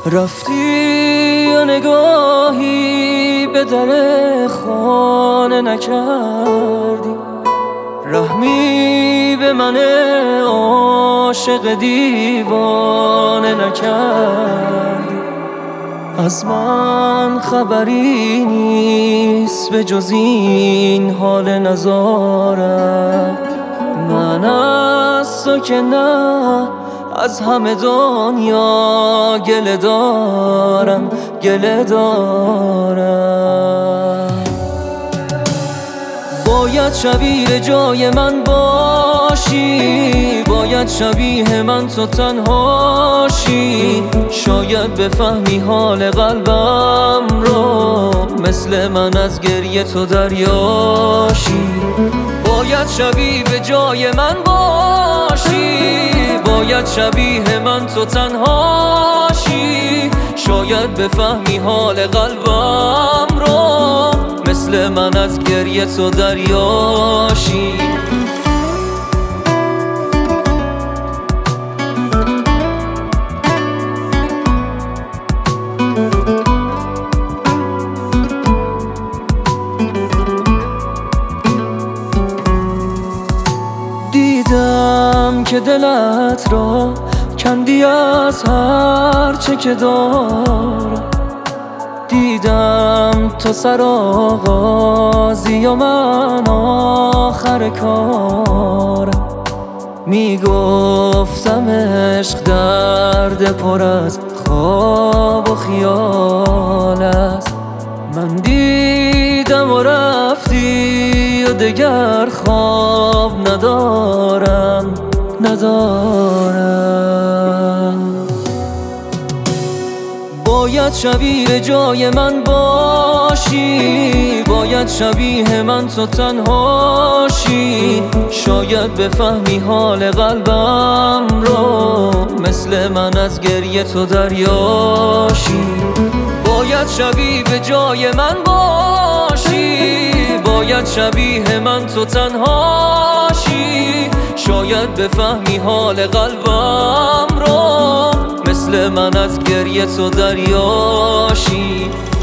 رفتی و نگاهی به در خانه نکردی، رحمی به من عاشق دیوانه نکردی. از من خبری نیست به جز این حال نزارم، من از تو که نه از همه دنیا گله دارم، گله دارم. باید شبیه جای من باشی، باید شبیه من تو تنهاشی، شاید بفهمی حال قلبم رو، مثل من از گریه تو دریاشی. باید شبیه به جای من باشی، باید شبیه من تو تنهاشی، شاید بفهمی حال قلبم رو، مثل من از گریه تو دریاشی. دیدم که دلت را کندی از هر چه که دارم، دیدم تو سرآغازی و من آخر کارم. میگفتم عشق درد پر از خواب و خیال است، من دیدم و رفتی و دگر خواب ندارم، ندارم. باید شبیه جای من باشی، باید شبیه من تو تنهاشی، شاید بفهمی حال قلبم رو، مثل من از گریه تو دریاشی. باید شبیه به جای من باشی، باید شبیه من تو تنهاشی، شاید بفهمی حال قلبم رو، مثل من از گریه تو دریاشی.